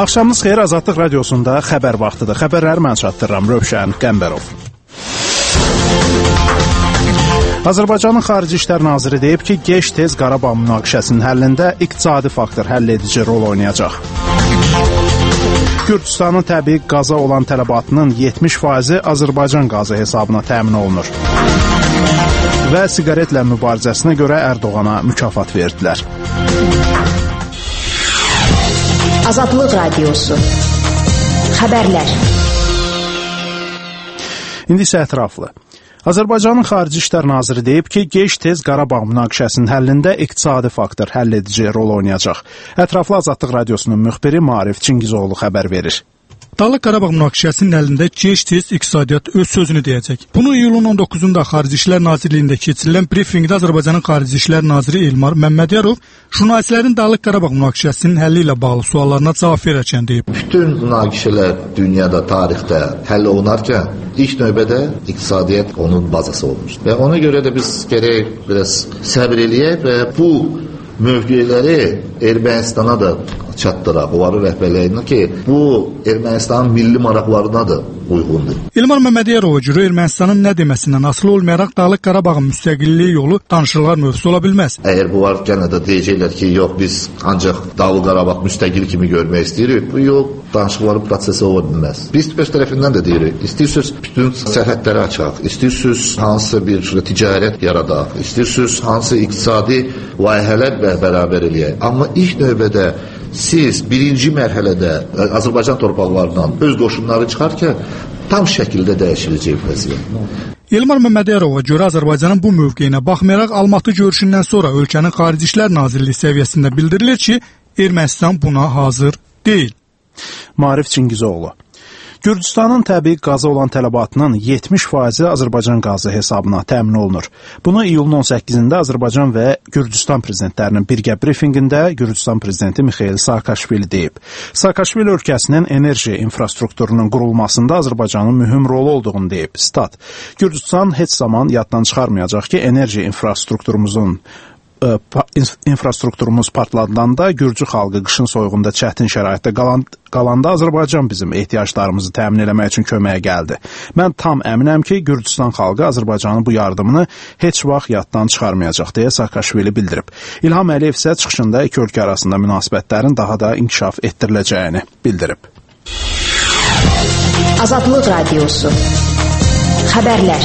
Axşamınız xeyir, Azadlıq Radiosunda xəbər vaxtıdır. Xəbərləri mən çatdırıram, Rövşən Qəmbərov. Azərbaycanın Xarici İşlər Naziri deyib ki, gec-tez Qarabağ münaqişəsinin həllində iqtisadi faktor həll edici rol oynayacaq. Gürcüstanın təbii qaza olan tələbatının 70%-i Azərbaycan qazı hesabına təmin olunur. Və siqaretlə mübarizəsinə görə Ərdoğana mükafat verdilər. Azadlıq Radiosu. Xəbərlər. İndi isə ətraflı. Azərbaycanın Xarici İşlər Naziri deyib ki, gec-tez Qarabağ münaqişəsinin həllində iqtisadi faktor həll edici rol oynayacaq. Ətraflı Azadlıq Radiosunun müxbiri Maarif Çingizoğlu xəbər verir. Dağlıq Qarabağ münaqişəsinin əlində gec-tez iqtisadiyyat öz sözünü deyəcək. Bunu iyulun 19-da Xarici İşlər Nazirliyində keçirilən brifinqdə Azərbaycanın Xarici İşlər Naziri Elmar Məmmədiyarov jurnalistlərin Dağlıq Qarabağ münaqişəsinin həlli ilə bağlı suallarına cavab verərkən deyib. Bütün münaqişələr dünyada, tarixdə həll olunarkən ilk növbədə iqtisadiyyat onun bazası olmuş. Və ona görə də biz gərək biraz səbir eləyək və bu mövqeləri Ermənistana da çatdıraq, onların rəhbərliyinə ki, bu Ermənistanın milli maraqlarına da uyğundur. Elmar Məmmədiyarova görə Ermənistanın nə deməsindən asılı olmayaraq Dağlıq Qarabağın müstəqilliyi yolu danışıqlar mövzusu ola bilməz. Əgər bu var, gənə də deyəcəklər ki, yox, biz ancaq Dağlıq Qarabağ müstəqil kimi görmək istəyirik. Bu yox, danışıqların prosesi ola bilməz. Biz öz tərəfindən də deyirik, istəyirsiniz bütün sərhədləri açaq, istəyirsiniz hansısa bir ticarət yaradaq, istəyirsiniz hansı iqtisadi layihələr bərabər eləyək. Amma ilk növbədə siz birinci mərhələdə Azərbaycan torpaqlarından öz qoşunları çıxarkən tam şəkildə dəyişiləcək vəziyyət. Elmar Məmmədiyarova görə Azərbaycanın bu mövqeyinə baxmayaraq Almatı görüşündən sonra ölkənin Xarici İşlər Nazirliyi səviyyəsində bildirilir ki, Ermənistan buna hazır deyil. Maarif Çingizoğlu. Gürcüstanın təbii qaza olan tələbatının 70%-i Azərbaycan qazı hesabına təmin olunur. Bunu iyulun 18-də Azərbaycan və Gürcüstan prezidentlərinin birgə brifinqində Gürcüstan prezidenti Mixail Saakashvili deyib. Saakashvili ölkəsinin enerji infrastrukturunun qurulmasında Azərbaycanın mühüm rolu olduğunu deyib. Stat. Gürcüstan heç zaman yaddan çıxarmayacaq ki, enerji infrastrukturumuz partladanda Gürcü xalqı qışın soyuğunda çətin şəraitdə qalanda Azərbaycan bizim ehtiyaclarımızı təmin eləmək üçün köməyə gəldi. Mən tam əminəm ki, Gürcüstan xalqı Azərbaycanın bu yardımını heç vaxt yaddan çıxarmayacaq, deyə Saakashvili bildirib. İlham Əliyev isə çıxışında iki ölkə arasında münasibətlərin daha da inkişaf etdiriləcəyini bildirib. Azadlıq Radiosu. Xəbərlər.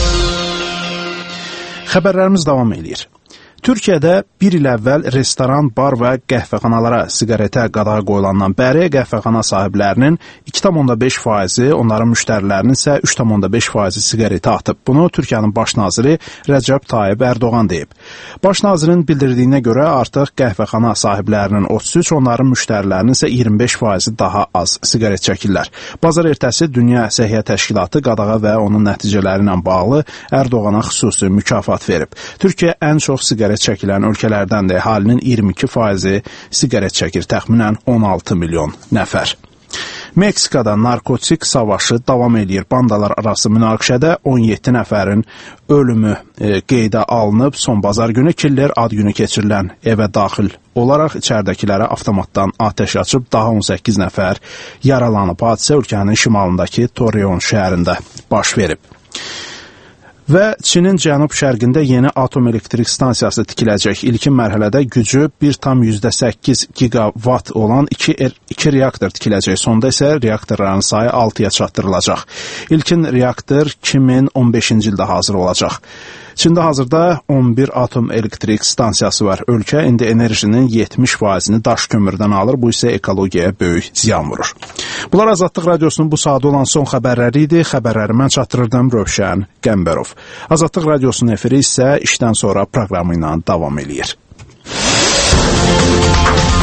Xəbərlərimiz davam edir. Türkiyədə bir il əvvəl restoran, bar və qəhvəxanalara siqaretə qadağa qoyulandan bəri qəhvəxana sahiblərinin 2,5%, onların müştərilərinin isə 3,5% siqaretə atıb. Bunu Türkiyənin baş naziri Rəcəb Tayyib Ərdoğan deyib. Baş nazirin bildirdiyinə görə artıq qəhvəxana sahiblərinin 33, onların müştərilərinin isə 25% daha az siqaret çəkirlər. Bazar ertəsi Dünya Səhiyyə Təşkilatı qadağa və onun nəticələri ilə bağlı Ərdoğana xüsusi mükafat verib. Türkiyə ən çox siqaret çəkilən ölkələrdən də əhalinin 22% siqaret çəkir, təxminən 16 milyon nəfər. Meksikada narkotik savaşı davam edir. Bandalar arası münaqişədə 17 nəfərin ölümü qeydə alınıb. Son bazar günü killer ad günü keçirilən evə daxil olaraq içəridəkilərə avtomatdan atəş açıb, daha 18 nəfər yaralanıb. Hadisə ölkənin şimalındakı Torreon şəhərində baş verib. Və Çinin cənub-şərqində yeni atom elektrik stansiyası tikiləcək. İlkin mərhələdə gücü 1,8 gigawatt olan 2 reaktor tikiləcək. Sonda isə reaktorların sayı 6-ya çatdırılacaq. İlkin reaktor 2015-ci ildə hazır olacaq. Çində hazırda 11 atom elektrik stansiyası var. Ölkə indi enerjinin 70%-ni daş kömürdən alır. Bu isə ekologiyaya böyük ziyan vurur. Bunlar Azadlıq Radiosunun bu saat olan son xəbərləri idi. Xəbərləri mən çatdırırdım, Rövşən Qəmbərov. Azadlıq Radiosunun efiri isə işdən sonra proqramı ilə davam edir.